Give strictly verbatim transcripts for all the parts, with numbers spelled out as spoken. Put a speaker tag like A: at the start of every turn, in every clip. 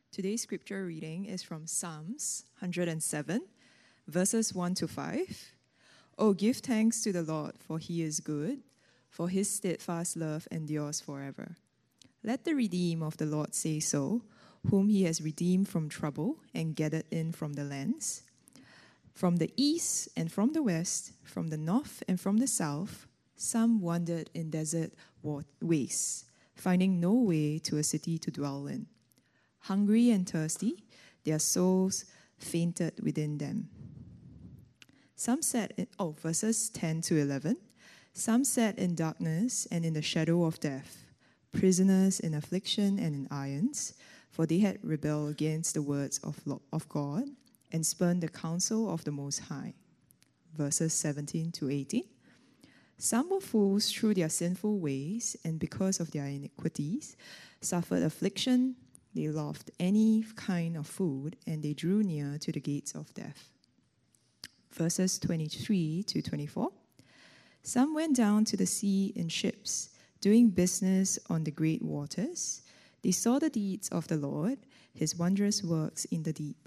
A: Today's scripture reading is from Psalms one hundred seven, verses one to five. Oh, give thanks to the Lord, for he is good, for his steadfast love endures forever. Let the redeemed of the Lord say so, whom he has redeemed from trouble and gathered in from the lands. From the east and from the west, from the north and from the south, some wandered in desert wastes, finding no way to a city to dwell in. Hungry and thirsty, their souls fainted within them. Some sat in, oh, verses ten to eleven. Some sat in darkness and in the shadow of death, prisoners in affliction and in irons, for they had rebelled against the words of, of God and spurned the counsel of the Most High. Verses seventeen to eighteen. Some were fools through their sinful ways, and because of their iniquities, suffered affliction. They loved any kind of food, and they drew near to the gates of death. Verses twenty-three to twenty-four. Some went down to the sea in ships, doing business on the great waters. They saw the deeds of the Lord, his wondrous works in the deep.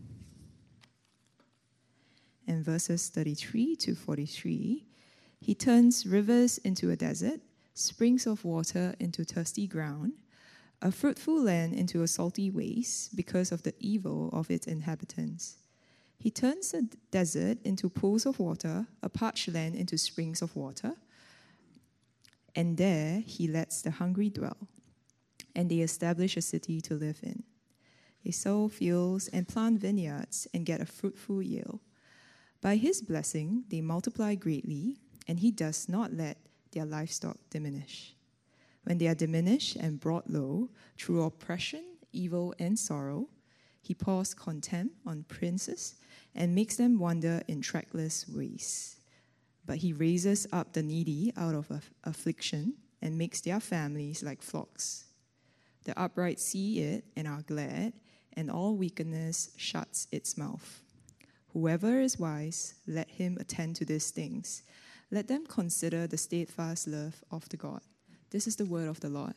A: And verses thirty-three to forty-three. He turns rivers into a desert, springs of water into thirsty ground, a fruitful land into a salty waste because of the evil of its inhabitants. He turns a desert into pools of water, a parched land into springs of water, and there he lets the hungry dwell, and they establish a city to live in. They sow fields and plant vineyards and get a fruitful yield. By his blessing they multiply greatly, and he does not let their livestock diminish. When they are diminished and brought low through oppression, evil, and sorrow, he pours contempt on princes and makes them wander in trackless ways. But he raises up the needy out of aff- affliction and makes their families like flocks. The upright see it and are glad, and all wickedness shuts its mouth. Whoever is wise, let him attend to these things. Let them consider the steadfast love of the God. This is the word of the Lord.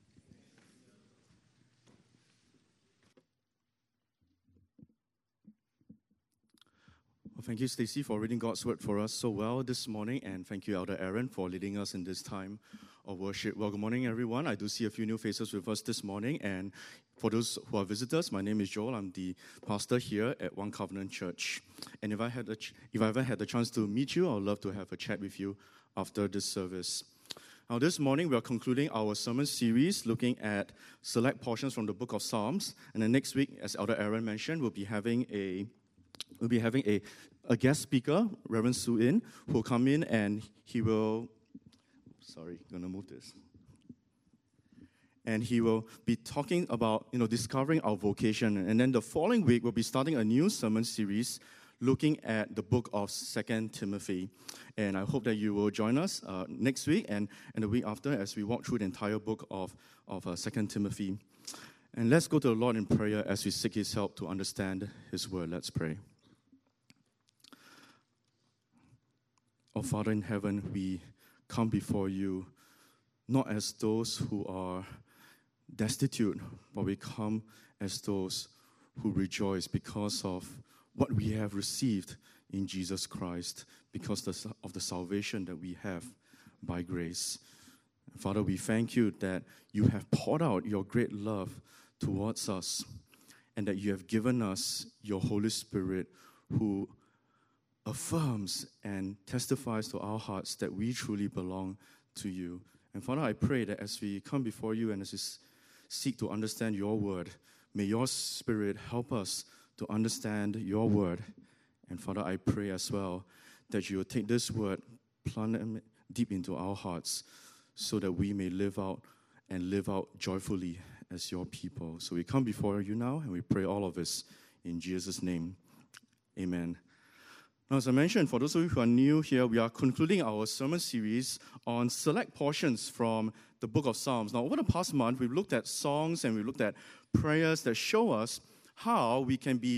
B: Well, thank you, Stacey, for reading God's word for us so well this morning, and thank you, Elder Aaron, for leading us in this time of worship. Well, good morning, everyone. I do see a few new faces with us this morning, and for those who are visitors, my name is Joel. I'm the pastor here at One Covenant Church. And if I had a ch- if I ever had the chance to meet you, I would love to have a chat with you after this service. Now, this morning, we are concluding our sermon series looking at select portions from the book of Psalms. And then next week, as Elder Aaron mentioned, we'll be having a we'll be having a, a guest speaker, Reverend Su In, who will come in and he will, sorry, going to move this. And he will be talking about, you know, discovering our vocation. And then the following week, we'll be starting a new sermon series looking at the book of Second Timothy. And I hope that you will join us uh, next week and, and the week after as we walk through the entire book of, of uh, Second Timothy. And let's go to the Lord in prayer as we seek his help to understand his word. Let's pray. Oh, Father in heaven, we come before you not as those who are destitute, but we come as those who rejoice because of what we have received in Jesus Christ, because of the salvation that we have by grace. Father, we thank you that you have poured out your great love towards us, and that you have given us your Holy Spirit, who affirms and testifies to our hearts that we truly belong to you. And Father, I pray that as we come before you and as we seek to understand your word, may your Spirit help us to understand your word. And Father, I pray as well that you will take this word, plant it deep into our hearts, so that we may live out and live out joyfully as your people. So we come before you now, and we pray all of this in Jesus' name. Amen. Now, as I mentioned, for those of you who are new here, we are concluding our sermon series on select portions from the book of Psalms. Now, over the past month, we've looked at songs and we've looked at prayers that show us how we can be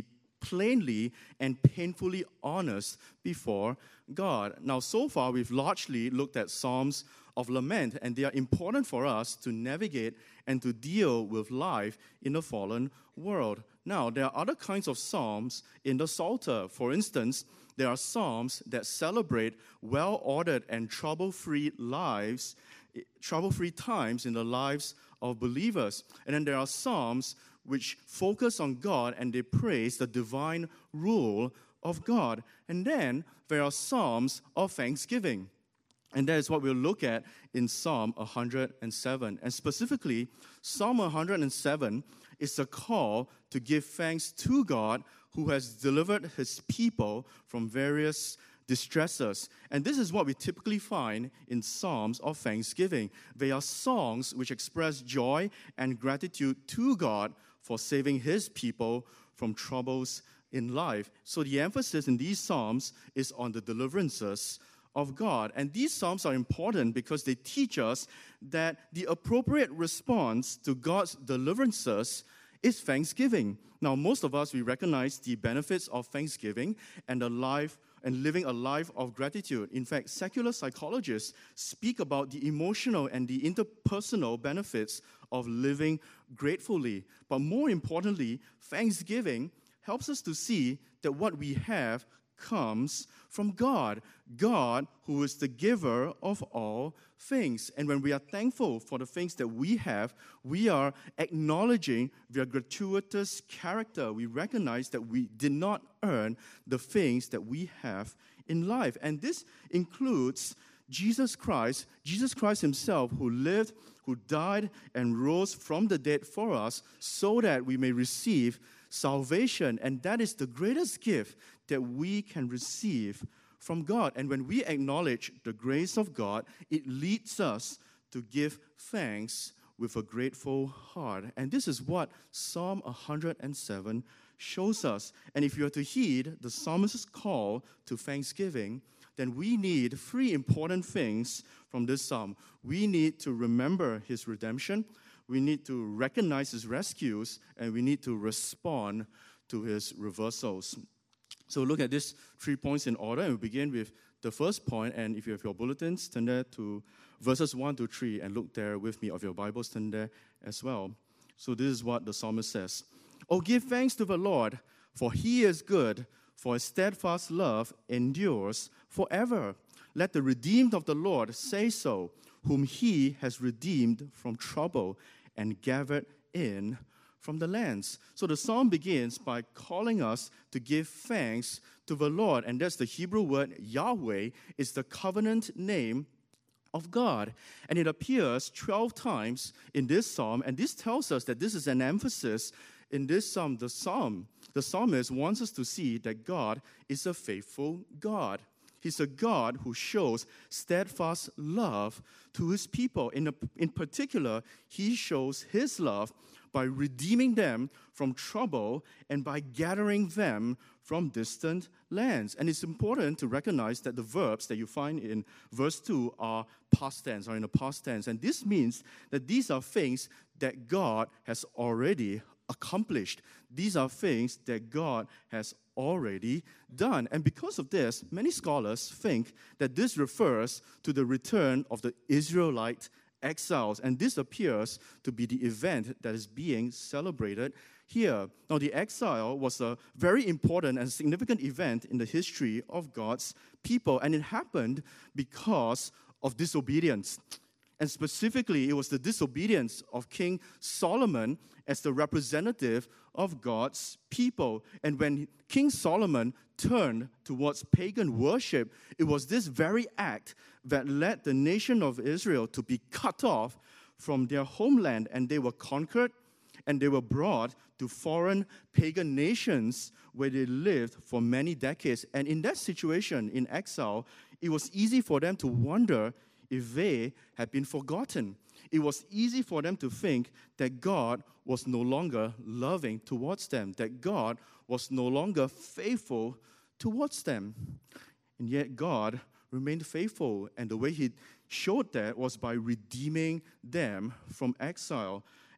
B: plainly and painfully honest before God. Now, so far, we've largely looked at Psalms of lament, and they are important for us to navigate and to deal with life in a fallen world. Now, there are other kinds of psalms in the Psalter. For instance, there are psalms that celebrate well-ordered and trouble-free lives, trouble-free times in the lives of believers. And then there are psalms which focus on God and they praise the divine rule of God. And then there are psalms of thanksgiving. And that is what we'll look at in Psalm one hundred seven. And specifically, Psalm one hundred seven is a call to give thanks to God who has delivered his people from various distresses. And this is what we typically find in Psalms of thanksgiving. They are songs which express joy and gratitude to God for saving his people from troubles in life. So the emphasis in these Psalms is on the deliverances of God. And these Psalms are important because they teach us that the appropriate response to God's deliverances is thanksgiving. Now, most of us, we recognize the benefits of thanksgiving and a life and living a life of gratitude. In fact, secular psychologists speak about the emotional and the interpersonal benefits of living gratefully. But more importantly, thanksgiving helps us to see that what we have comes from God, God who is the giver of all things. And when we are thankful for the things that we have, we are acknowledging their gratuitous character. We recognize that we did not earn the things that we have in life. And this includes Jesus Christ, Jesus Christ himself, who lived, who died, and rose from the dead for us so that we may receive salvation. And that is the greatest gift that we can receive from God. And when we acknowledge the grace of God, it leads us to give thanks with a grateful heart. And this is what Psalm one hundred seven shows us. And if you are to heed the psalmist's call to thanksgiving, then we need three important things from this psalm. We need to remember his redemption, we need to recognize his rescues, and we need to respond to his reversals. So look at these three points in order, and we begin with the first point. And if you have your bulletins, turn there to verses one to three, and look there with me, of your Bibles, turn there as well. So this is what the psalmist says. Oh, give thanks to the Lord, for he is good, for his steadfast love endures forever. Let the redeemed of the Lord say so, whom he has redeemed from trouble and gathered in from the lands. So the psalm begins by calling us to give thanks to the Lord. And that's the Hebrew word Yahweh, is the covenant name of God. And it appears twelve times in this psalm. And this tells us that this is an emphasis in this psalm. The psalm, the psalmist wants us to see that God is a faithful God. He's a God who shows steadfast love to his people. In, a, in particular, he shows his love by redeeming them from trouble and by gathering them from distant lands. And it's important to recognize that the verbs that you find in verse two are past tense, or in the past tense. And this means that these are things that God has already accomplished. These are things that God has already done. And because of this, many scholars think that this refers to the return of the Israelite exiles. And this appears to be the event that is being celebrated here. Now, the exile was a very important and significant event in the history of God's people. And it happened because of disobedience. And specifically, it was the disobedience of King Solomon as the representative of God's people. And when King Solomon turned towards pagan worship, it was this very act that led the nation of Israel to be cut off from their homeland. And they were conquered, and they were brought to foreign pagan nations where they lived for many decades. And in that situation, in exile, it was easy for them to wonder if they had been forgotten. It was easy for them to think that God was no longer loving towards them, that God was no longer faithful towards them. And yet God remained faithful, and the way he showed that was by redeeming them from exile.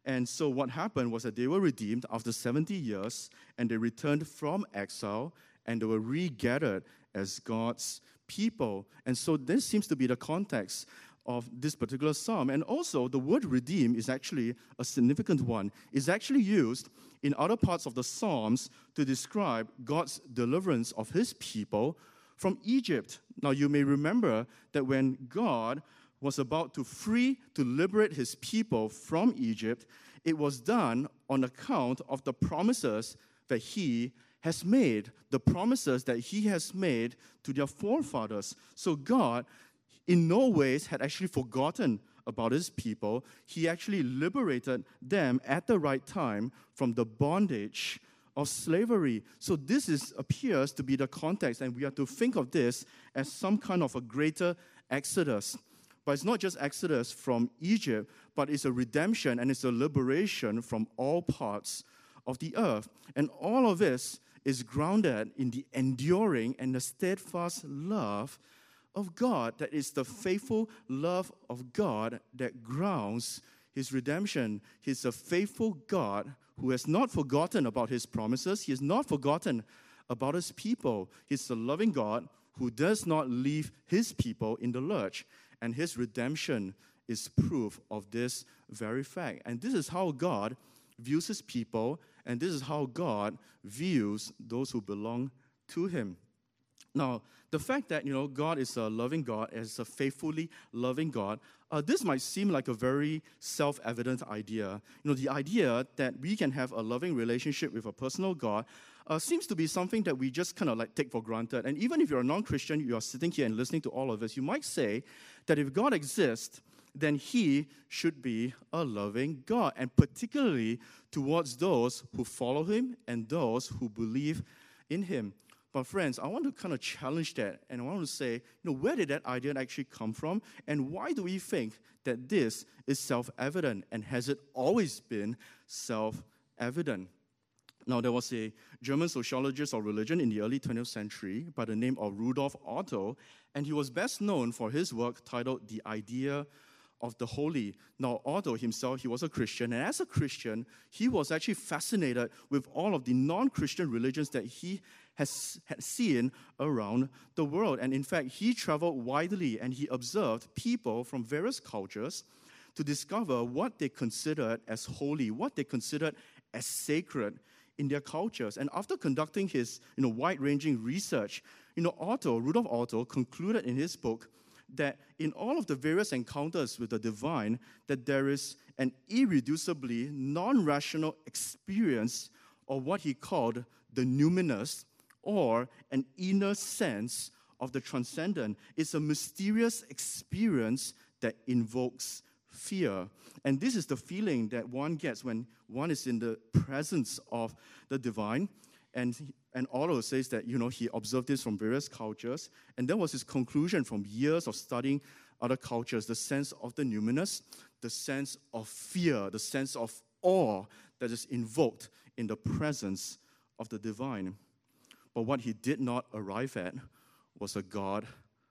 B: And so what happened was that they were redeemed after seventy years, and they returned from exile, and they were regathered as God's people. And so this seems to be the context of this particular psalm. And also, the word redeem is actually a significant one. It's actually used in other parts of the Psalms to describe God's deliverance of his people from Egypt. Now, you may remember that when God was about to free, to liberate his people from Egypt, it was done on account of the promises that he has made, the promises that he has made to their forefathers. So God, in no ways, had actually forgotten about his people. He actually liberated them at the right time from the bondage of slavery. So this is appears to be the context, and we have to think of this as some kind of a greater exodus. But it's not just exodus from Egypt, but it's a redemption and it's a liberation from all parts of the earth. And all of this is grounded in the enduring and the steadfast love of God. That is the faithful love of God that grounds his redemption. He's a faithful God who has not forgotten about his promises. He has not forgotten about his people. He's a loving God who does not leave his people in the lurch. And his redemption is proof of this very fact. And this is how God views his people, and this is how God views those who belong to him. Now, the fact that, you know, God is a loving God, is a faithfully loving God, uh, this might seem like a very self-evident idea. You know, the idea that we can have a loving relationship with a personal God uh, seems to be something that we just kind of like take for granted. And even if you're a non-Christian, you are sitting here and listening to all of this, you might say that if God exists, then he should be a loving God, and particularly towards those who follow him and those who believe in him. But friends, I want to kind of challenge that, and I want to say, you know, where did that idea actually come from, and why do we think that this is self-evident, and has it always been self-evident? Now, there was a German sociologist of religion in the early twentieth century by the name of Rudolf Otto, and he was best known for his work titled The Idea of the Holy. Now, Otto himself, he was a Christian, and as a Christian, he was actually fascinated with all of the non-Christian religions that he has had seen around the world. And in fact, he traveled widely, and he observed people from various cultures to discover what they considered as holy, what they considered as sacred in their cultures. And after conducting his, you know, wide-ranging research, you know, Otto, Rudolf Otto, concluded in his book that in all of the various encounters with the divine, that there is an irreducibly non-rational experience of what he called the numinous, or an inner sense of the transcendent. It's a mysterious experience that invokes fear. And this is the feeling that one gets when one is in the presence of the divine. And and Otto says that, you know, he observed this from various cultures, and that was his conclusion from years of studying other cultures, the sense of the numinous, the sense of fear, the sense of awe that is invoked in the presence of the divine. But what he did not arrive at was a God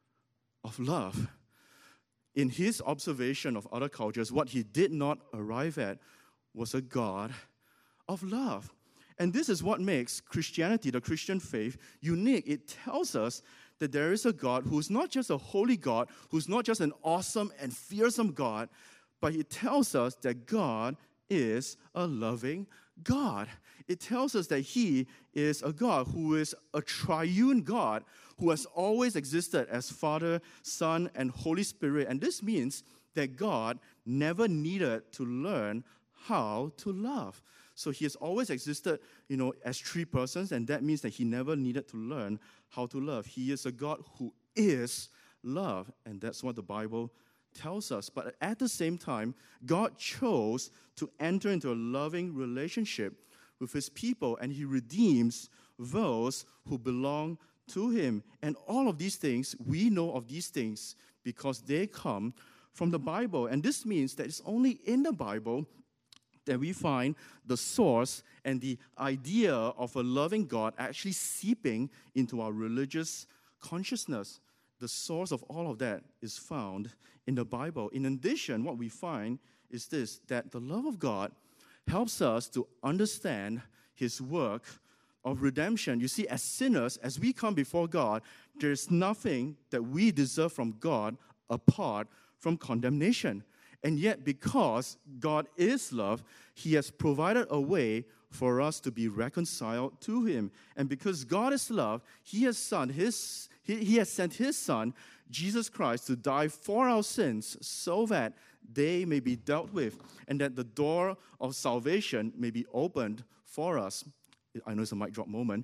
B: of love. In his observation of other cultures, what he did not arrive at was a God of love. And this is what makes Christianity, the Christian faith, unique. It tells us that there is a God who's not just a holy God, who's not just an awesome and fearsome God, but it tells us that God is a loving God. It tells us that he is a God who is a triune God, who has always existed as Father, Son, and Holy Spirit. And this means that God never needed to learn how to love. So he has always existed, you know, as three persons, and that means that he never needed to learn how to love. He is a God who is love, and that's what the Bible tells us. But at the same time, God chose to enter into a loving relationship with his people, and he redeems those who belong to him. And all of these things, we know of these things because they come from the Bible. And this means that it's only in the Bible that we find the source and the idea of a loving God actually seeping into our religious consciousness. The source of all of that is found in the Bible. In addition, what we find is this, that the love of God helps us to understand his work of redemption. You see, as sinners, as we come before God, there is nothing that we deserve from God apart from condemnation. And yet, because God is love, he has provided a way for us to be reconciled to him. And because God is love, he has sent his, he, he has sent his son, Jesus Christ, to die for our sins so that they may be dealt with and that the door of salvation may be opened for us. I know it's a mic drop moment.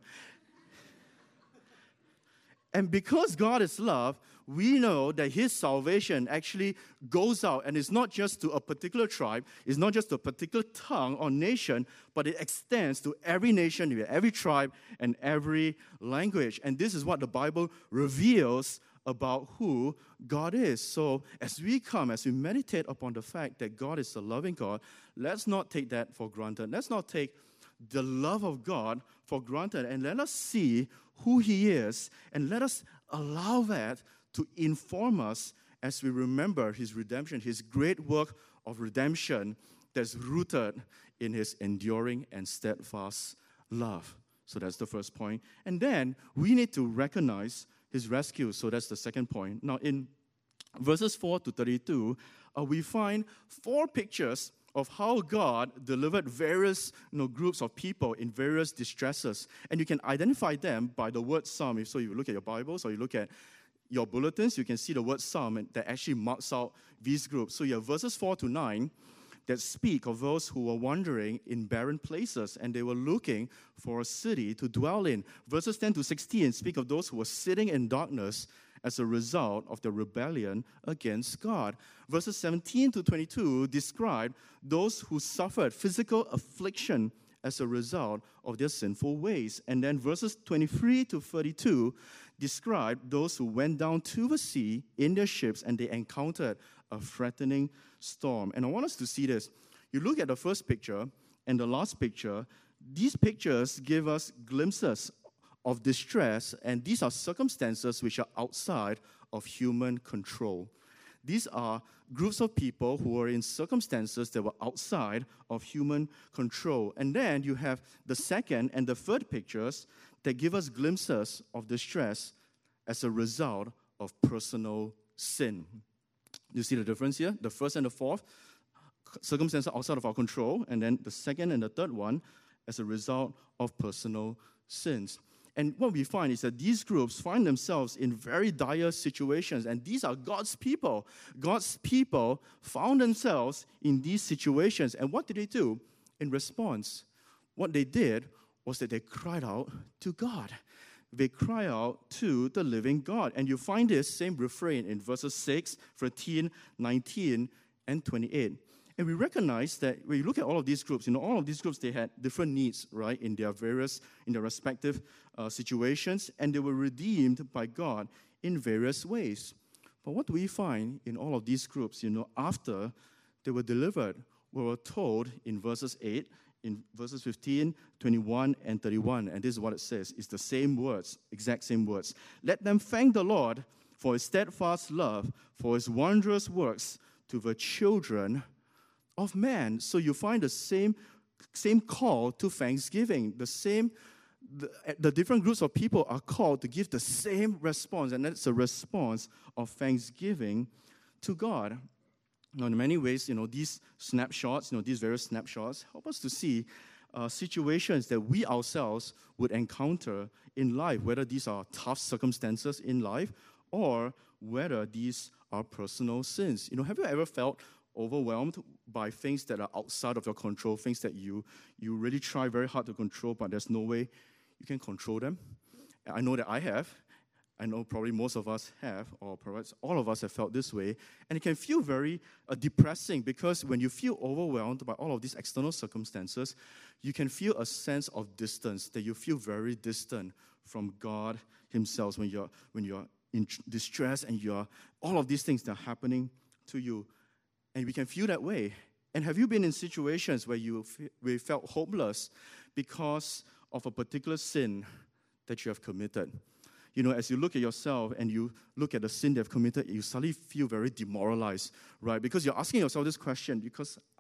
B: And because God is love, we know that his salvation actually goes out, and it's not just to a particular tribe, it's not just to a particular tongue or nation, but it extends to every nation, every tribe, and every language. And this is what the Bible reveals about who God is. So as we come, as we meditate upon the fact that God is a loving God, let's not take that for granted. Let's not take the love of God for granted, and let us see who he is, and let us allow that to inform us as we remember his redemption, his great work of redemption that's rooted in his enduring and steadfast love. So that's the first point. And then we need to recognize his rescue. So that's the second point. Now in verses four to thirty-two, uh, we find four pictures of how God delivered various you know, groups of people in various distresses. And you can identify them by the word psalm. So you look at your Bibles or you look at your bulletins, you can see the word psalm that actually marks out these groups. So you have verses four to nine that speak of those who were wandering in barren places and they were looking for a city to dwell in. Verses ten to sixteen speak of those who were sitting in darkness as a result of the rebellion against God. Verses seventeen to twenty-two describe those who suffered physical affliction as a result of their sinful ways. And then verses twenty-three to thirty-two describe those who went down to the sea in their ships and they encountered a threatening storm. And I want us to see this. You look at the first picture and the last picture, these pictures give us glimpses of distress, and these are circumstances which are outside of human control. These are groups of people who are in circumstances that were outside of human control. And then you have the second and the third pictures that give us glimpses of distress as a result of personal sin. You see the difference here? The first and the fourth, circumstances outside of our control, and then the second and the third one as a result of personal sins. And what we find is that these groups find themselves in very dire situations, and these are God's people. God's people found themselves in these situations, and what did they do? In response, what they did was that they cried out to God. They cry out to the living God. And you find this same refrain in verses six, thirteen, nineteen, and twenty-eight. And we recognize that when you look at all of these groups, you know, all of these groups, they had different needs, right, in their various, in their respective uh, situations, and they were redeemed by God in various ways. But what do we find in all of these groups, you know, after they were delivered? We were told in verses eight, in verses fifteen, twenty-one, and thirty-one, and this is what it says. It's the same words, exact same words. Let them thank the Lord for his steadfast love, for his wondrous works to the children of man. So you find the same, same call to thanksgiving. The same, the, the different groups of people are called to give the same response, and that's a response of thanksgiving to God. Now, in many ways, you know, these snapshots, you know, these various snapshots help us to see uh, situations that we ourselves would encounter in life, whether these are tough circumstances in life or whether these are personal sins. You know, have you ever felt overwhelmed by things that are outside of your control, things that you you really try very hard to control, but there's no way you can control them? I know that I have. I know probably most of us have, or perhaps all of us have felt this way. And it can feel very uh, depressing, because when you feel overwhelmed by all of these external circumstances, you can feel a sense of distance, that you feel very distant from God himself when you're, when you're in distress and you're, all of these things that are happening to you. And we can feel that way. And have you been in situations where you f- where you felt hopeless because of a particular sin that you have committed? You know, as you look at yourself and you look at the sin they've committed, you suddenly feel very demoralized, right? Because you're asking yourself this question, because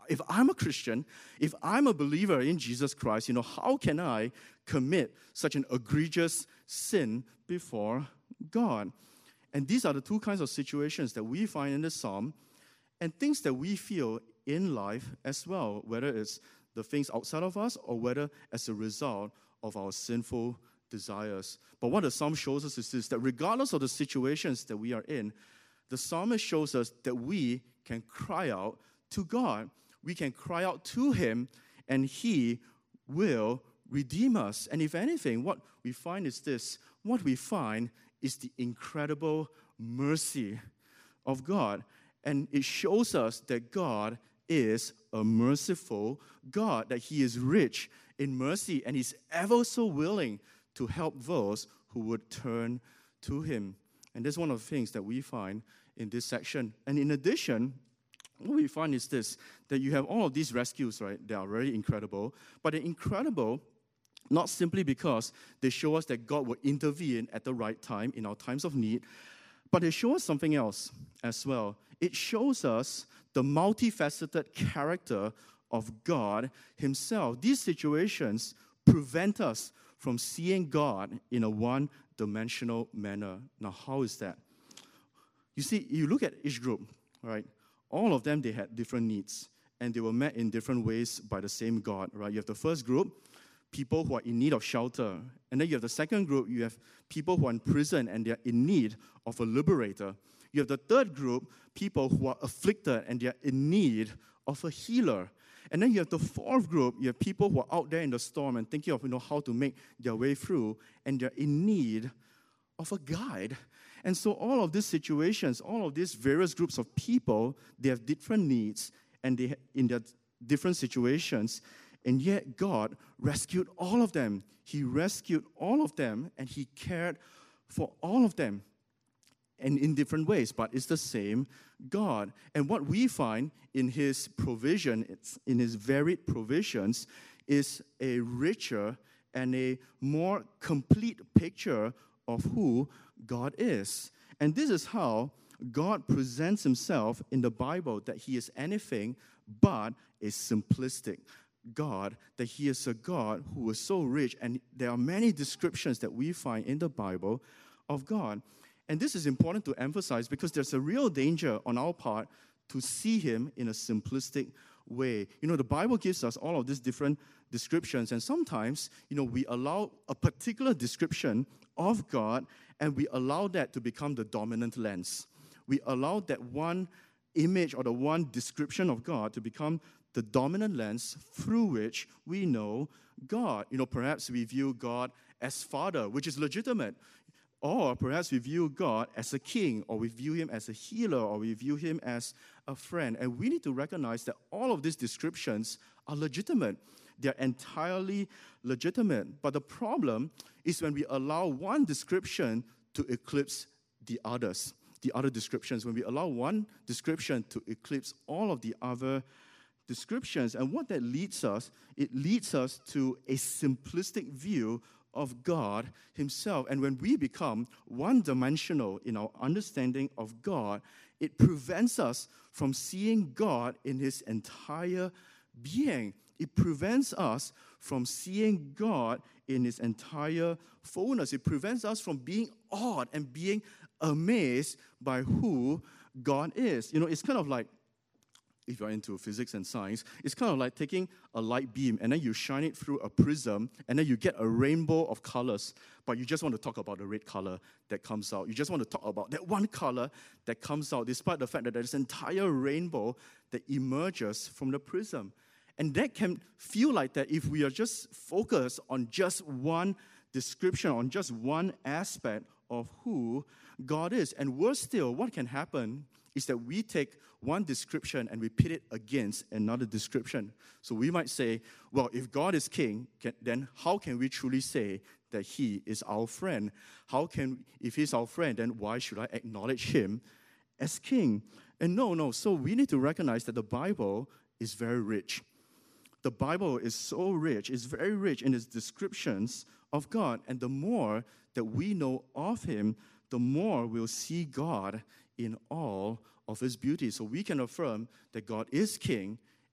B: if I'm a Christian, if I'm a believer in Jesus Christ, you know, how can I commit such an egregious sin before God? And these are the two kinds of situations that we find in the psalm, and things that we feel in life as well, whether it's the things outside of us or whether as a result of our sinful desires. But what the psalm shows us is this, that regardless of the situations that we are in, the psalmist shows us that we can cry out to God. We can cry out to Him, and He will redeem us. And if anything, what we find is this. What we find is the incredible mercy of God. And it shows us that God is a merciful God, that He is rich in mercy, and He's ever so willing to help those who would turn to Him. And that's one of the things that we find in this section. And in addition, what we find is this, that you have all of these rescues, right? They are very incredible. But they're incredible not simply because they show us that God will intervene at the right time in our times of need, but they show us something else as well. It shows us the multifaceted character of God Himself. These situations prevent us from seeing God in a one-dimensional manner. Now, how is that? You see, you look at each group, right? All of them, they had different needs, and they were met in different ways by the same God, right? You have the first group, people who are in need of shelter. And then you have the second group, you have people who are in prison and they're in need of a liberator. You have the third group, people who are afflicted and they're in need of a healer. And then you have the fourth group, you have people who are out there in the storm and thinking of, you know, how to make their way through, and they're in need of a guide. And so all of these situations, all of these various groups of people, they have different needs, and they in their different situations. And yet God rescued all of them. He rescued all of them, and He cared for all of them, and in different ways, but it's the same God. And what we find in His provision, it's in His varied provisions, is a richer and a more complete picture of who God is. And this is how God presents Himself in the Bible, that He is anything but a simplistic God, that He is a God who is so rich. And there are many descriptions that we find in the Bible of God. And this is important to emphasize because there's a real danger on our part to see Him in a simplistic way. You know, the Bible gives us all of these different descriptions, and sometimes, you know, we allow a particular description of God, and we allow that to become the dominant lens. We allow that one image or the one description of God to become the dominant lens through which we know God. You know, perhaps we view God as Father, which is legitimate. Or perhaps we view God as a king, or we view Him as a healer, or we view Him as a friend. And we need to recognize that all of these descriptions are legitimate. They're entirely legitimate. But the problem is when we allow one description to eclipse the others, the other descriptions, when we allow one description to eclipse all of the other descriptions. And what that leads us, it leads us to a simplistic view of God Himself. And when we become one-dimensional in our understanding of God, it prevents us from seeing God in His entire being. It prevents us from seeing God in His entire fullness. It prevents us from being awed and being amazed by who God is. You know, it's kind of like, if you're into physics and science, it's kind of like taking a light beam and then you shine it through a prism and then you get a rainbow of colors, but you just want to talk about the red color that comes out. You just want to talk about that one color that comes out, despite the fact that there's an entire rainbow that emerges from the prism. And that can feel like that if we are just focused on just one description, on just one aspect of who God is. And worse still, what can happen is that we take one description and we pit it against another description. So we might say, well, if God is king, can, then how can we truly say that He is our friend? How can, if He's our friend, then why should I acknowledge Him as king? And no, no, so we need to recognize that the Bible is very rich. The Bible is so rich, it's very rich in its descriptions of God. And the more that we know of Him, the more we'll see God in all of His beauty. So we can affirm that God is king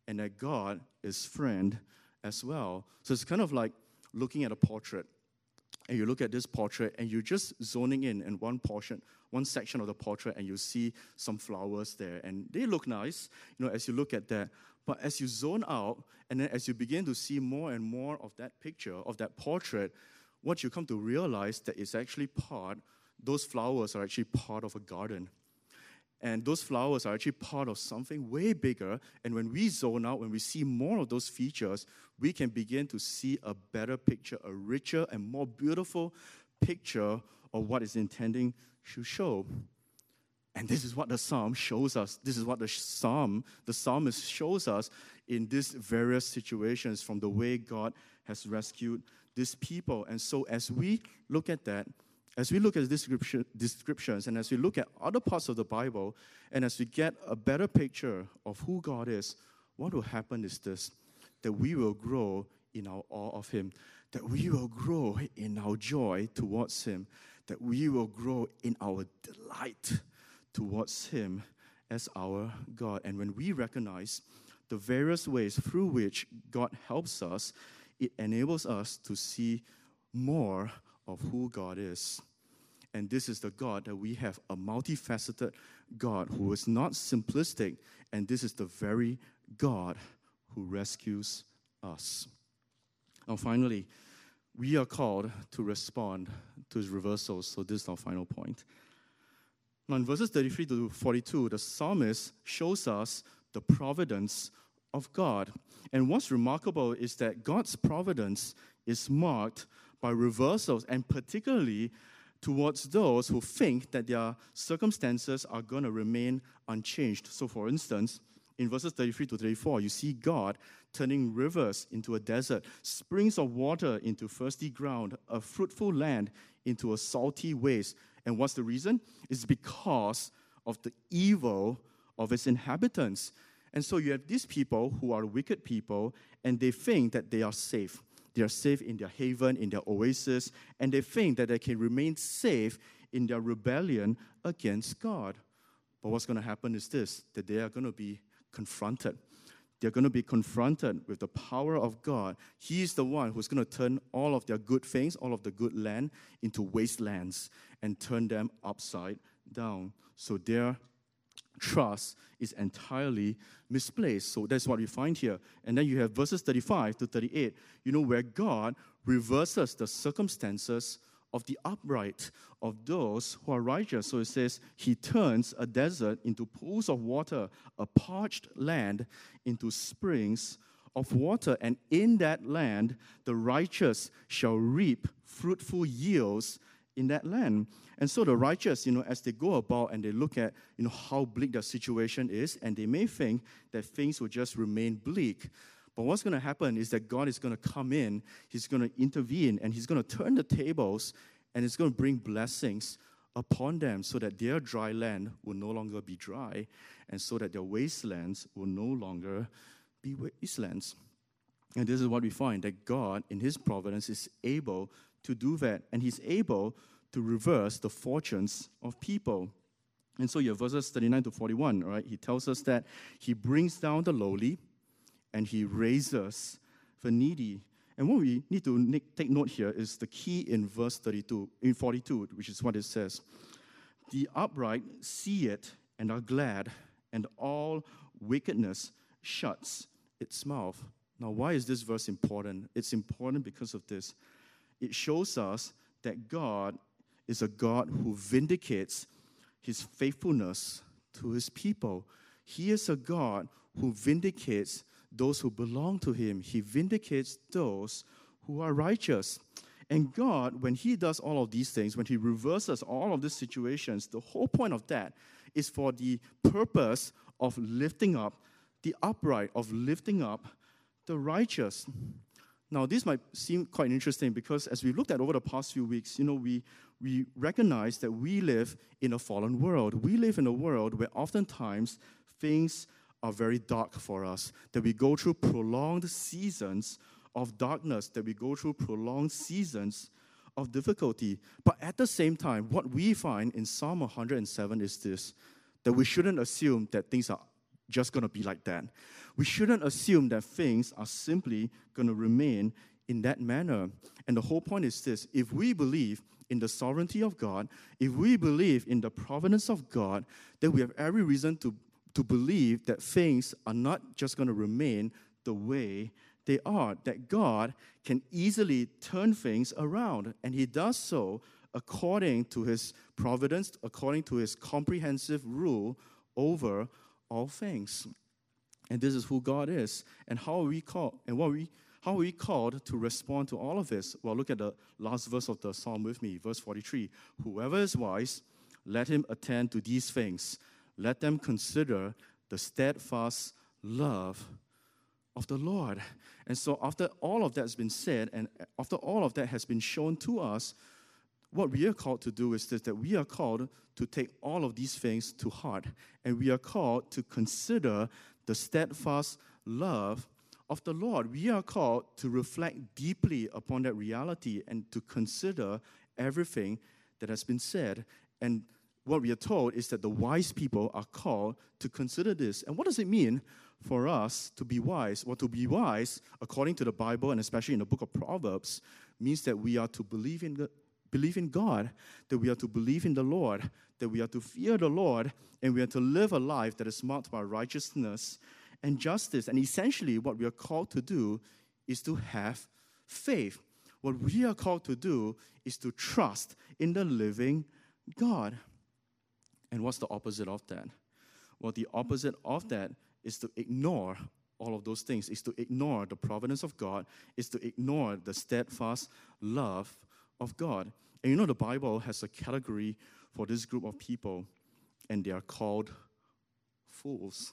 B: and that God is friend as well. So it's kind of like looking at a portrait. And you look at this portrait, and you're just zoning in in one portion, one section of the portrait, and you see some flowers there. And they look nice, you know, as you look at that. But as you zone out, and then as you begin to see more and more of that picture, of that portrait, what you come to realize that it's actually part, those flowers are actually part of a garden. And those flowers are actually part of something way bigger. And when we zone out, when we see more of those features, we can begin to see a better picture, a richer and more beautiful picture of what it's intending to show. And this is what the psalm shows us. This is what the psalm, the psalmist shows us in these various situations from the way God has rescued these people. And so as we look at that, as we look at description, descriptions, and as we look at other parts of the Bible, and as we get a better picture of who God is, what will happen is this, that we will grow in our awe of Him, that we will grow in our joy towards Him, that we will grow in our delight towards Him as our God. And when we recognize the various ways through which God helps us, it enables us to see more of who God is. And this is the God that we have, a multifaceted God who is not simplistic, and this is the very God who rescues us. Now finally, we are called to respond to His reversals, so this is our final point. Now in verses thirty-three to forty-two, the psalmist shows us the providence of God. And what's remarkable is that God's providence is marked by reversals, and particularly towards those who think that their circumstances are going to remain unchanged. So for instance, in verses thirty-three to thirty-four, you see God turning rivers into a desert, springs of water into thirsty ground, a fruitful land into a salty waste. And what's the reason? It's because of the evil of its inhabitants. And so you have these people who are wicked people, and they think that they are safe. They are safe in their haven, in their oasis, and they think that they can remain safe in their rebellion against God. But what's going to happen is this, that they are going to be confronted. They're going to be confronted with the power of God. He is the one who's going to turn all of their good things, all of the good land, into wastelands and turn them upside down. So their trust is entirely misplaced. So that's what we find here. And then you have verses thirty-five to thirty-eight, you know, where God reverses the circumstances of the upright, of those who are righteous. So it says, He turns a desert into pools of water, a parched land into springs of water. And in that land, the righteous shall reap fruitful yields in that land. And so the righteous, you know, as they go about and they look at, you know, how bleak their situation is, and they may think that things will just remain bleak. But what's going to happen is that God is going to come in, He's going to intervene, and He's going to turn the tables, and it's going to bring blessings upon them so that their dry land will no longer be dry, and so that their wastelands will no longer be wastelands. And this is what we find, that God, in His providence, is able to do that, and He's able to reverse the fortunes of people. And so you have verses thirty-nine to forty-one, right? He tells us that He brings down the lowly, and He raises the needy. And what we need to take note here is the key in verse thirty-two, in forty-two, which is what it says. The upright see it and are glad, and all wickedness shuts its mouth. Now, why is this verse important? It's important because of this. It shows us that God is a God who vindicates His faithfulness to His people. He is a God who vindicates those who belong to Him. He vindicates those who are righteous. And God, when He does all of these things, when He reverses all of these situations, the whole point of that is for the purpose of lifting up the upright, of lifting up the righteous. Now, this might seem quite interesting because as we looked at over the past few weeks, you know, we, we recognize that we live in a fallen world. We live in a world where oftentimes things are very dark for us, that we go through prolonged seasons of darkness, that we go through prolonged seasons of difficulty. But at the same time, what we find in Psalm one hundred seven is this, that we shouldn't assume that things are just going to be like that. We shouldn't assume that things are simply going to remain in that manner. And the whole point is this: if we believe in the sovereignty of God, if we believe in the providence of God, then we have every reason to, to believe that things are not just going to remain the way they are, that God can easily turn things around. And he does so according to his providence, according to his comprehensive rule over all things. And this is who God is. And how are we called, and what we how are we called to respond to all of this? Well, look at the last verse of the psalm with me, verse forty-three. Whoever is wise, let him attend to these things. Let them consider the steadfast love of the Lord. And so after all of that has been said, and after all of that has been shown to us, what we are called to do is this, that we are called to take all of these things to heart. And we are called to consider the steadfast love of the Lord. We are called to reflect deeply upon that reality and to consider everything that has been said. And what we are told is that the wise people are called to consider this. And what does it mean for us to be wise? Well, to be wise, according to the Bible, and especially in the book of Proverbs, means that we are to believe in the Believe in God, that we are to believe in the Lord, that we are to fear the Lord, and we are to live a life that is marked by righteousness and justice. And essentially, what we are called to do is to have faith. What we are called to do is to trust in the living God. And what's the opposite of that? Well, the opposite of that is to ignore all of those things, is to ignore the providence of God, is to ignore the steadfast love of God. And you know, the Bible has a category for this group of people, and they are called fools.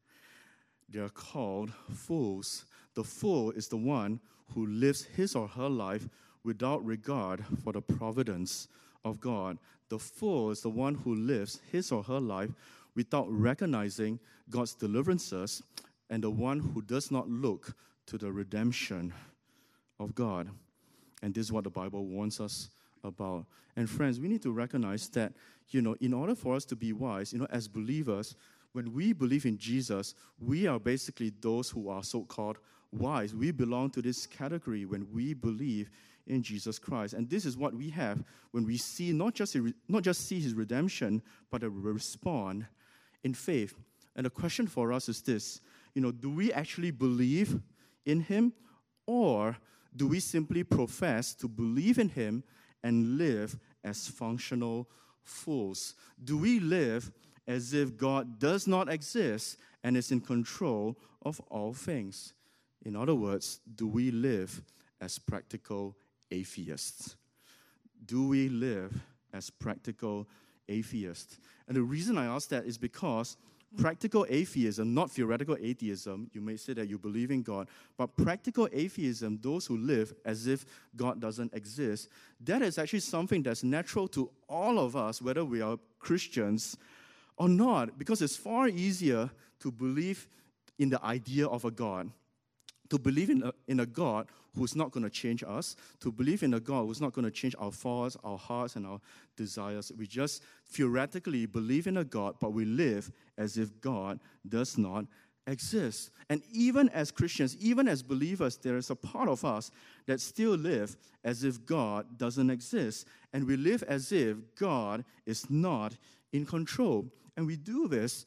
B: They are called fools. The fool is the one who lives his or her life without regard for the providence of God. The fool is the one who lives his or her life without recognizing God's deliverances, and the one who does not look to the redemption of God. And this is what the Bible warns us about. And friends, we need to recognize that, you know, in order for us to be wise, you know, as believers, when we believe in Jesus, we are basically those who are so-called wise. We belong to this category when we believe in Jesus Christ. And this is what we have when we see, not just, not just see his redemption, but a respond in faith. And the question for us is this, you know, do we actually believe in him, or do we simply profess to believe in him and live as functional fools? Do we live as if God does not exist and is in control of all things? In other words, do we live as practical atheists? Do we live as practical atheists? And the reason I ask that is because practical atheism, not theoretical atheism, you may say that you believe in God, but practical atheism, those who live as if God doesn't exist, that is actually something that's natural to all of us, whether we are Christians or not, because it's far easier to believe in the idea of a God, to believe in a, in a God who's not going to change us, to believe in a God who's not going to change our thoughts, our hearts, and our desires. We just theoretically believe in a God, but we live as if God does not exist. And even as Christians, even as believers, there is a part of us that still live as if God doesn't exist. And we live as if God is not in control. And we do this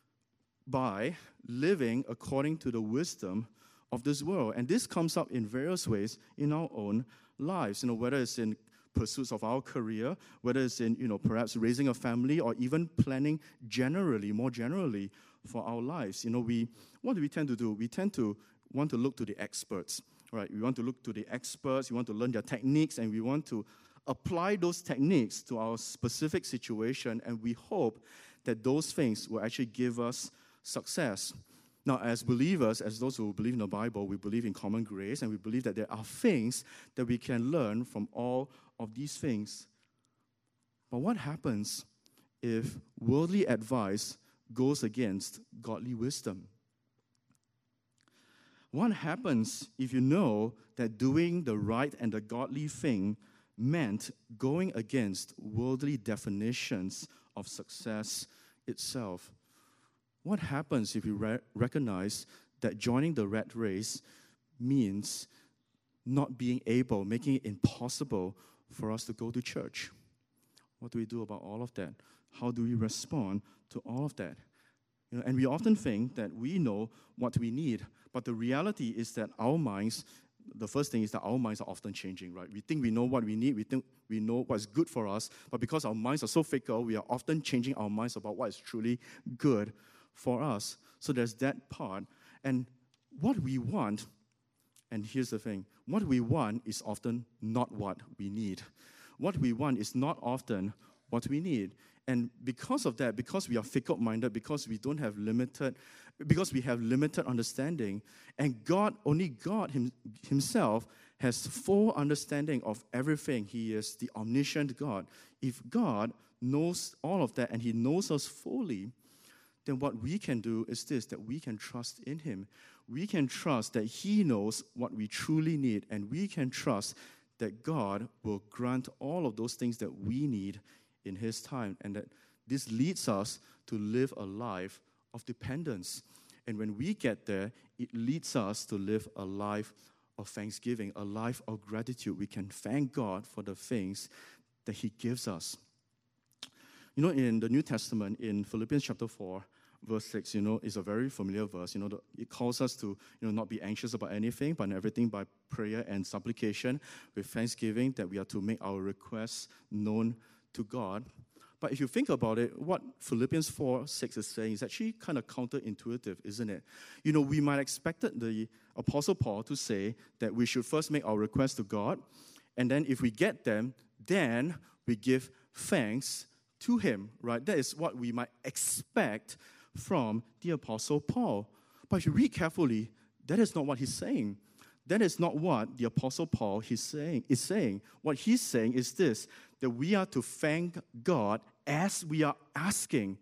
B: by living according to the wisdom of this world. And this comes up in various ways in our own lives, you know, whether it's in pursuits of our career, whether it's in, you know, perhaps raising a family, or even planning generally, more generally, for our lives. You know, we, what do we tend to do? We tend to want to look to the experts, right? We want to look to the experts, we want to learn their techniques, and we want to apply those techniques to our specific situation, and we hope that those things will actually give us success. Now, as believers, as those who believe in the Bible, we believe in common grace, and we believe that there are things that we can learn from all of these things. But what happens if worldly advice goes against godly wisdom? What happens if you know that doing the right and the godly thing meant going against worldly definitions of success itself? What happens if we re- recognize that joining the rat race means not being able, making it impossible for us to go to church? What do we do about all of that? How do we respond to all of that? You know, and we often think that we know what we need, but the reality is that our minds, the first thing is that our minds are often changing, right? We think we know what we need, we think we know what's good for us, but because our minds are so fickle, we are often changing our minds about what is truly good for us. So there's that part. And what we want, and here's the thing, what we want is often not what we need. What we want is not often what we need. And because of that, because we are fickle-minded, because we don't have limited, because we have limited understanding, and God, only God him, himself has full understanding of everything. He is the omniscient God. If God knows all of that and he knows us fully, then what we can do is this, that we can trust in him. We can trust that he knows what we truly need, and we can trust that God will grant all of those things that we need in his time, and that this leads us to live a life of dependence. And when we get there, it leads us to live a life of thanksgiving, a life of gratitude. We can thank God for the things that he gives us. You know, in the New Testament, in Philippians chapter four, verse six, you know, is a very familiar verse. You know, the, it calls us to, you know, not be anxious about anything, but in everything by prayer and supplication with thanksgiving, that we are to make our requests known to God. But if you think about it, what Philippians four six is saying is actually kind of counterintuitive, isn't it? You know, we might expect the Apostle Paul to say that we should first make our requests to God, and then if we get them, then we give thanks to him, right? That is what we might expect from the Apostle Paul. But if you read carefully, that is not what he's saying. That is not what the Apostle Paul he's saying, is saying. What he's saying is this, that we are to thank God as we are asking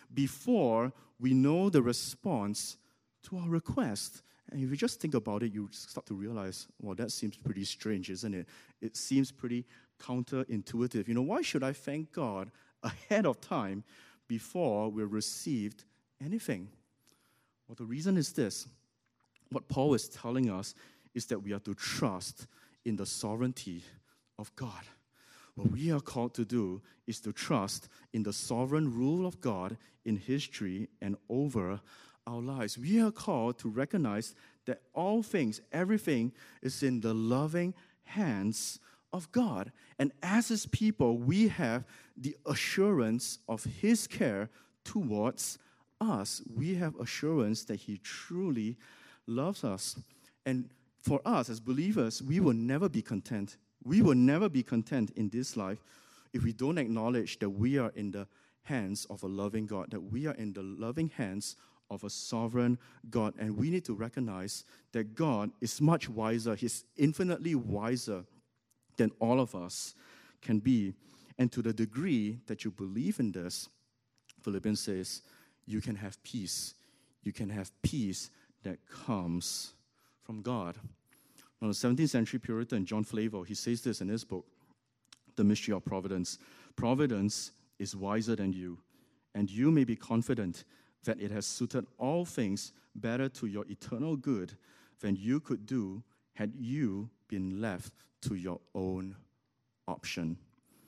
B: before we know the response to our request. And if you just think about it, you start to realize, well, that seems pretty strange, isn't it? It seems pretty counterintuitive. You know, why should I thank God ahead of time before we've received anything? Well, the reason is this. What Paul is telling us is that we are to trust in the sovereignty of God. What we are called to do is to trust in the sovereign rule of God in history and over our lives. We are called to recognize that all things, everything is in the loving hands of God. And as his people, we have the assurance of his care towards us. We have assurance that he truly loves us. And for us as believers, we will never be content. We will never be content in this life if we don't acknowledge that we are in the hands of a loving God, that we are in the loving hands of a sovereign God. And we need to recognize that God is much wiser. He's infinitely wiser than all of us can be. And to the degree that you believe in this, Philippians says, you can have peace. You can have peace that comes from God. Now, the seventeenth century Puritan John Flavel, he says this in his book, The Mystery of Providence. Providence is wiser than you, and you may be confident that it has suited all things better to your eternal good than you could do had you been left to your own option.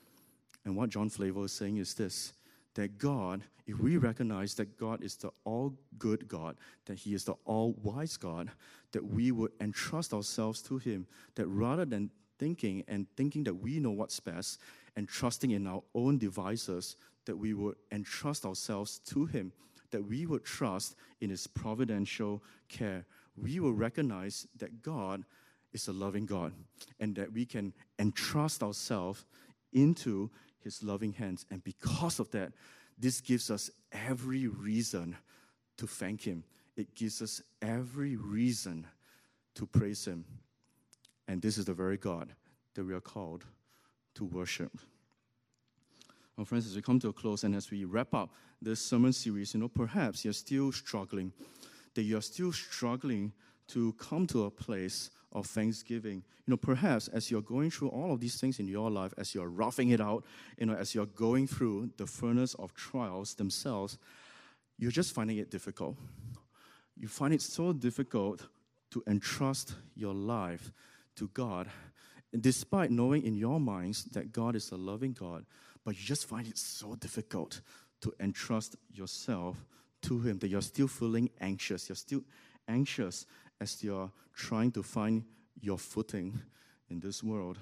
B: And what John Flavel is saying is this, that God, if we recognize that God is the all-good God, that he is the all-wise God, that we would entrust ourselves to him, that rather than thinking and thinking that we know what's best and trusting in our own devices, that we would entrust ourselves to him, that we would trust in his providential care. We will recognize that God is a loving God and that we can entrust ourselves into his loving hands. And because of that, this gives us every reason to thank him. It gives us every reason to praise him. And this is the very God that we are called to worship. Well, friends, as we come to a close and as we wrap up this sermon series, you know, perhaps you're still struggling, that you're still struggling to come to a place of thanksgiving. You know, perhaps as you're going through all of these things in your life, as you're roughing it out, you know, as you're going through the furnace of trials themselves, you're just finding it difficult. You find it so difficult to entrust your life to God, despite knowing in your minds that God is a loving God, but you just find it so difficult to entrust yourself to Him, that you're still feeling anxious. You're still anxious as you're trying to find your footing in this world.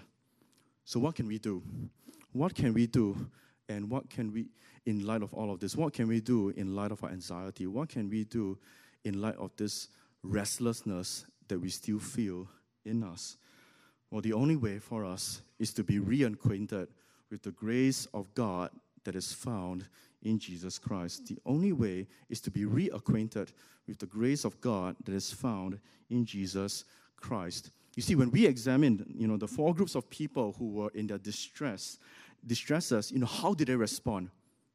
B: So what can we do? What can we do? And what can we, in light of all of this, what can we do in light of our anxiety? What can we do in light of this restlessness that we still feel in us? Well, the only way for us is to be reacquainted with the grace of God that is found in Jesus Christ. The only way is to be reacquainted with the grace of God that is found in Jesus Christ. You see, when we examine, you know, the four groups of people who were in their distress, distresses, you know, how did they respond?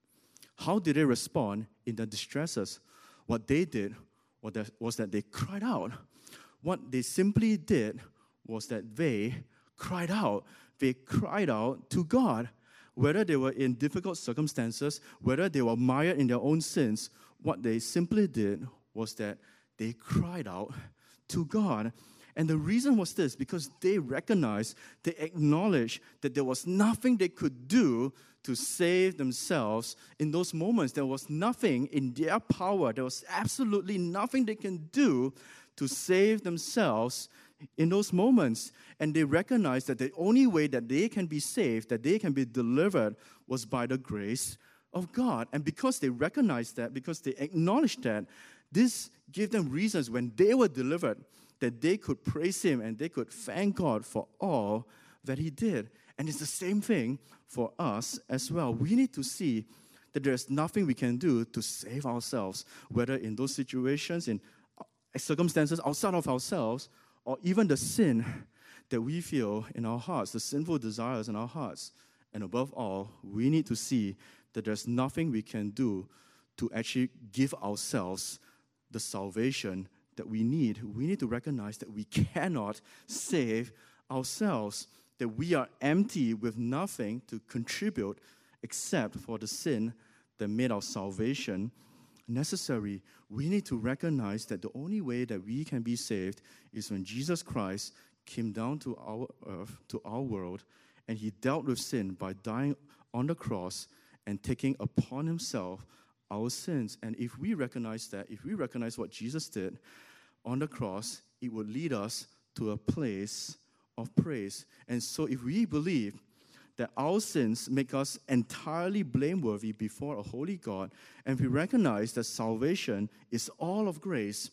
B: How did they respond in their distresses? What they did was that they cried out. What they simply did was that they cried out. They cried out to God. Whether they were in difficult circumstances, whether they were mired in their own sins, what they simply did was that they cried out to God. And the reason was this, because they recognized, they acknowledged that there was nothing they could do to save themselves in those moments. There was nothing in their power. There was absolutely nothing they can do to save themselves in those moments. And they recognized that the only way that they can be saved, that they can be delivered, was by the grace of God. And because they recognized that, because they acknowledged that, this gave them reasons when they were delivered that they could praise Him and they could thank God for all that He did. And it's the same thing for us as well. We need to see that there's nothing we can do to save ourselves, whether in those situations, in circumstances outside of ourselves, or even the sin that we feel in our hearts, the sinful desires in our hearts. And above all, we need to see that there's nothing we can do to actually give ourselves the salvation that we need. We need to recognize that we cannot save ourselves, that we are empty with nothing to contribute except for the sin that made our salvation necessary. We need to recognize that the only way that we can be saved is when Jesus Christ came down to our earth, to our world, and He dealt with sin by dying on the cross and taking upon Himself our sins. And if we recognize that, if we recognize what Jesus did on the cross, it would lead us to a place of praise. And so if we believe that our sins make us entirely blameworthy before a holy God, and we recognize that salvation is all of grace,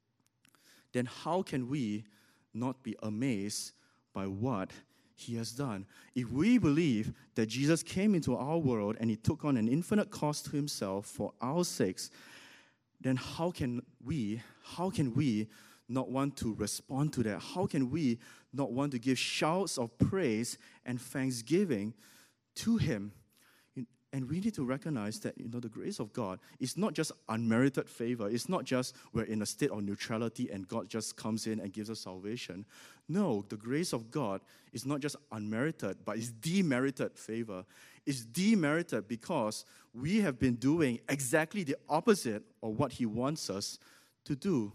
B: then how can we not be amazed by what He has done? If we believe that Jesus came into our world and He took on an infinite cost to Himself for our sakes, then how can we, how can we not want to respond to that? How can we not want to give shouts of praise and thanksgiving to Him? And we need to recognize that, you know, the grace of God is not just unmerited favor. It's not just we're in a state of neutrality and God just comes in and gives us salvation. No, the grace of God is not just unmerited, but it's demerited favor. It's demerited because we have been doing exactly the opposite of what He wants us to do.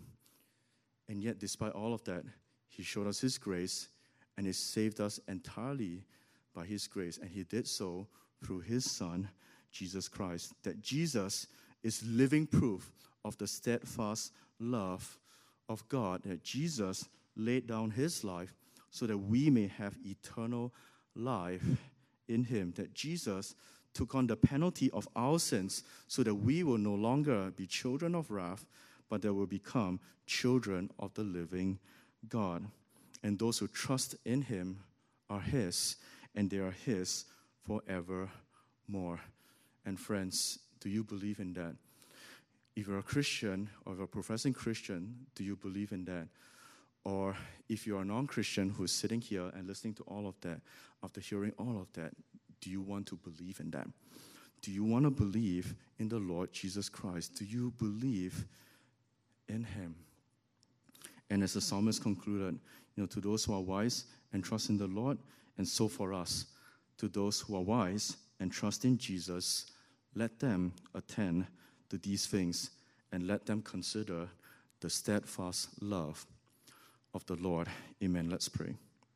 B: And yet, despite all of that, He showed us His grace and He saved us entirely by His grace. And He did so through His Son, Jesus Christ. That Jesus is living proof of the steadfast love of God. That Jesus laid down His life so that we may have eternal life in Him. That Jesus took on the penalty of our sins so that we will no longer be children of wrath, but that will become children of the living God. And those who trust in Him are His, and they are His forevermore. And friends, do you believe in that? If you're a Christian or you're a professing Christian, do you believe in that? Or if you're a non-Christian who's sitting here and listening to all of that, after hearing all of that, do you want to believe in that? Do you want to believe in the Lord Jesus Christ? Do you believe in Him? And as the psalmist concluded, you know, to those who are wise and trust in the Lord, and so for us, to those who are wise and trust in Jesus, let them attend to these things, and let them consider the steadfast love of the Lord. Amen. Let's pray.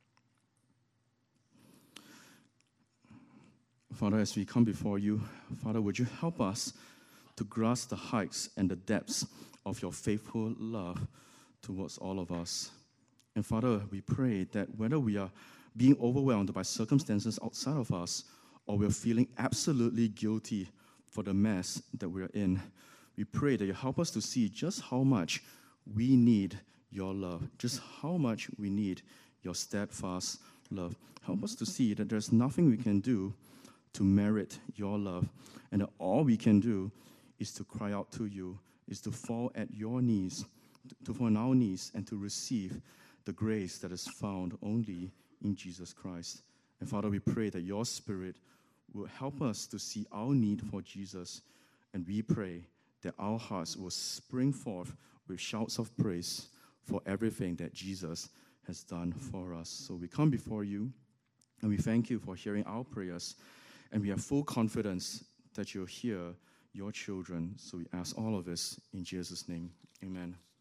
B: Father, as we come before you, Father, would you help us to grasp the heights and the depths of your faithful love towards all of us. And Father, we pray that whether we are being overwhelmed by circumstances outside of us, or we're feeling absolutely guilty for the mess that we're in, we pray that you help us to see just how much we need your love, just how much we need your steadfast love. Help us to see that there's nothing we can do to merit your love, and that all we can do is to cry out to you, is to fall at your knees, to fall on our knees, and to receive the grace that is found only in Jesus Christ. And Father, we pray that your Spirit will help us to see our need for Jesus, and we pray that our hearts will spring forth with shouts of praise for everything that Jesus has done for us. So we come before you, and we thank you for hearing our prayers, and we have full confidence that you'll hear your children. So we ask all of this in Jesus' name. Amen.